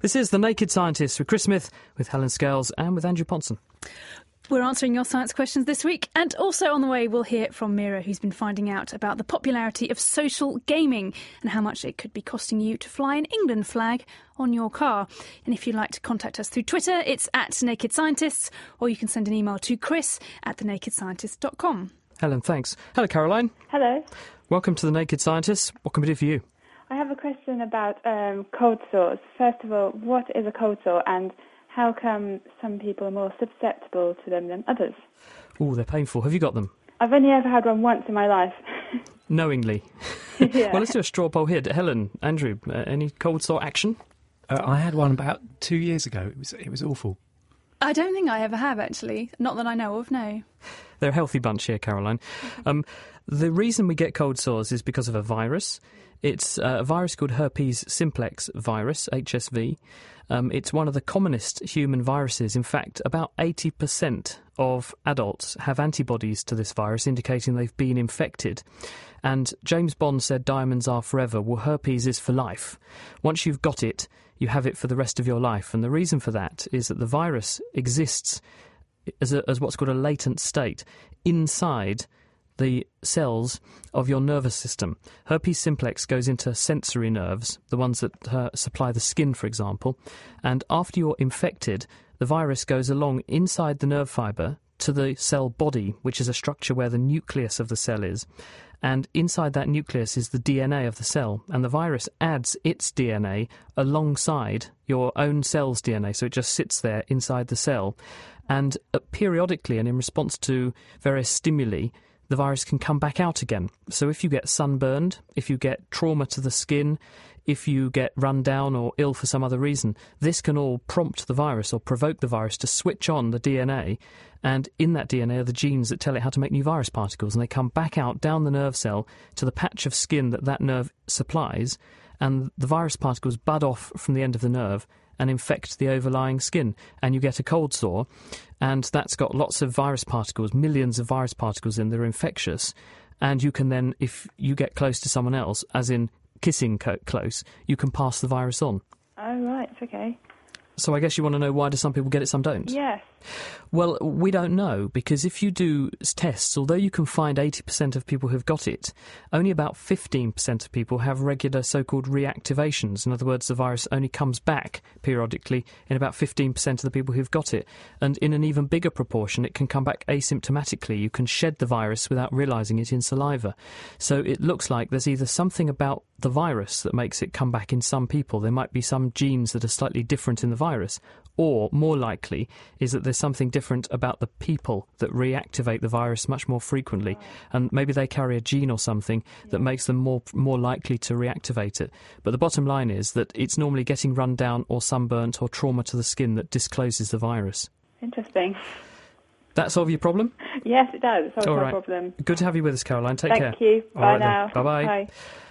This is The Naked Scientist with Chris Smith, with Helen Scales and with Andrew Ponson. We're answering your science questions this week, and also on the way we'll hear from Mira, who's been finding out about the popularity of social gaming and how much it could be costing you to fly an England flag on your car. And if you'd like to contact us through Twitter, it's at Naked Scientists, or you can send an email to chris@thenakedscientist.com. Helen, thanks. Hello, Caroline. Hello. Welcome to The Naked Scientist. What can we do for you? I have a question about cold sores. First of all, what is a cold sore, and how come some people are more susceptible to them than others? Oh, they're painful. Have you got them? I've only ever had one once in my life. Knowingly? Yeah. Well, let's do a straw poll here. Helen, Andrew, any cold sore action? I had one about 2 years ago. It was awful. I don't think I ever have, actually. Not that I know of, no. They're a healthy bunch here, Caroline. The reason we get cold sores is because of a virus. It's a virus called herpes simplex virus, HSV. It's one of the commonest human viruses. In fact, about 80% of adults have antibodies to this virus, indicating they've been infected. And James Bond said diamonds are forever. Well, herpes is for life. Once you've got it, you have it for the rest of your life. And the reason for that is that the virus exists as what's called a latent state inside the cells of your nervous system. Herpes simplex goes into sensory nerves, the ones that supply the skin, for example, and after you're infected, the virus goes along inside the nerve fibre to the cell body, which is a structure where the nucleus of the cell is, and inside that nucleus is the DNA of the cell, and the virus adds its DNA alongside your own cell's DNA, so it just sits there inside the cell, and periodically and in response to various stimuli, the virus can come back out again. So if you get sunburned, if you get trauma to the skin, if you get run down or ill for some other reason, this can all prompt the virus or provoke the virus to switch on the DNA, and in that DNA are the genes that tell it how to make new virus particles, and they come back out down the nerve cell to the patch of skin that nerve supplies, and the virus particles bud off from the end of the nerve and infect the overlying skin, and you get a cold sore, and that's got lots of virus particles, millions of virus particles in that are infectious, and you can then, if you get close to someone else, as in kissing close, you can pass the virus on. Oh, right, okay. So I guess you want to know, why do some people get it, some don't? Yes. Well, we don't know, because if you do tests, although you can find 80% of people who've got it, only about 15% of people have regular so-called reactivations. In other words, the virus only comes back periodically in about 15% of the people who've got it. And in an even bigger proportion, it can come back asymptomatically. You can shed the virus without realising it in saliva. So it looks like there's either something about the virus that makes it come back in some people. There might be some genes that are slightly different in the virus, or more likely is that there's something different about the people that reactivate the virus much more frequently, and maybe they carry a gene or something that makes them more likely to reactivate it. But the bottom line is that it's normally getting run down or sunburnt or trauma to the skin that discloses the virus. Interesting. That solve your problem? Yes, it does. It solves All my right. problem. Good to have you with us, Caroline. Take care. Thank you. Bye All right, now. Bye-bye. Bye.